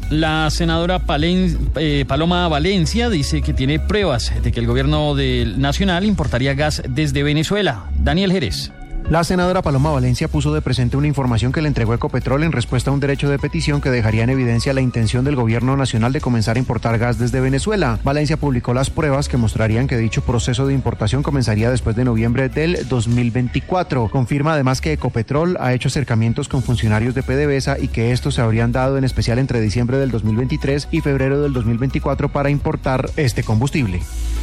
La senadora Paloma Valencia dice que tiene pruebas de que el gobierno nacional importaría gas desde Venezuela. Daniel Jerez. La senadora Paloma Valencia puso de presente una información que le entregó Ecopetrol en respuesta a un derecho de petición que dejaría en evidencia la intención del gobierno nacional de comenzar a importar gas desde Venezuela. Valencia publicó las pruebas que mostrarían que dicho proceso de importación comenzaría después de noviembre del 2024. Confirma además que Ecopetrol ha hecho acercamientos con funcionarios de PDVSA y que estos se habrían dado en especial entre diciembre del 2023 y febrero del 2024 para importar este combustible.